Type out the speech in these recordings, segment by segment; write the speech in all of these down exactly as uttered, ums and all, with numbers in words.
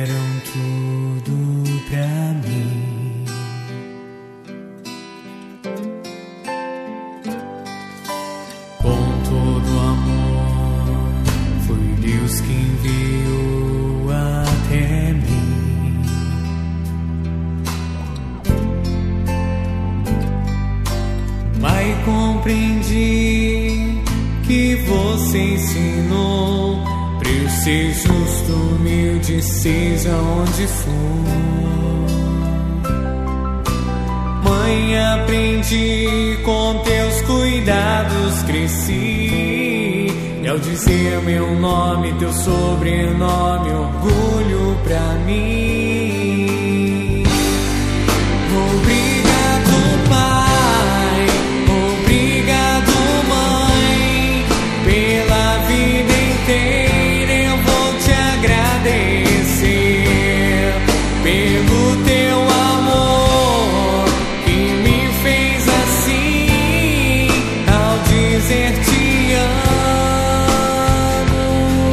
deram tudo pra mim. Com todo amor, foi Deus que enviou até mim. Mas compreendi que você ensinou pra eu ser justo, humilde, seja onde for. Mãe, aprendi, com teus cuidados cresci, e ao dizer meu nome, teu sobrenome, orgulho pra mim. Obrigado, Pai, obrigado, Mãe, pela vida inteira eu vou te agradecer, pelo teu amor que me fez assim, ao dizer te amo,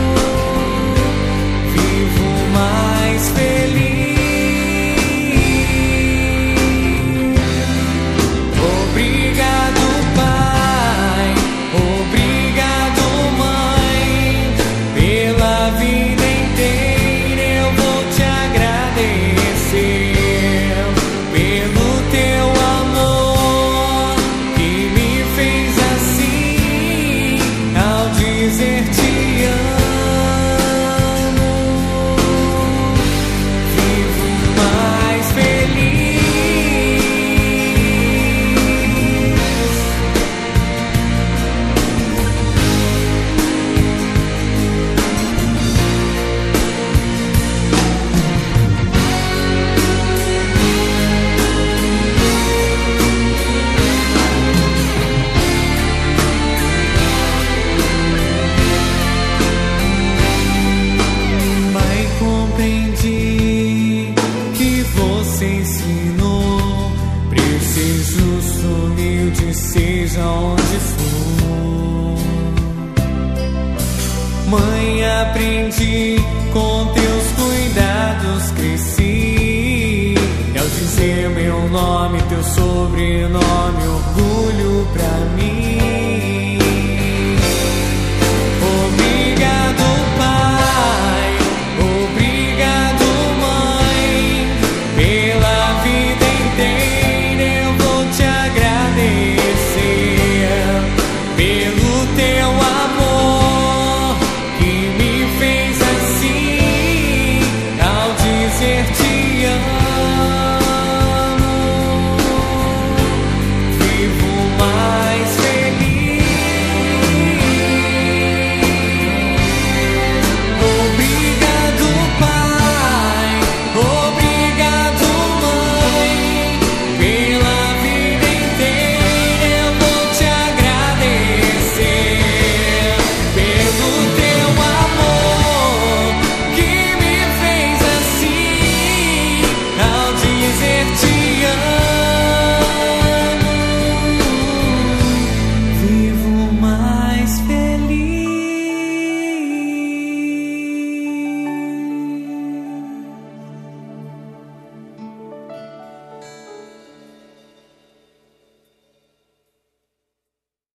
vivo mais feliz. Obrigado, Pai, obrigado, Mãe, pela vida inteira eu vou te agradecer, pelo teu amor que me fez assim, ao dizer te amo, vivo mais feliz. Mas compreendi que você ensinou pra eu ser justo, humilde, seja onde for. Mãe, aprendi, com teus cuidados cresci, e ao dizer meu nome, teu sobrenome, orgulho pra mim.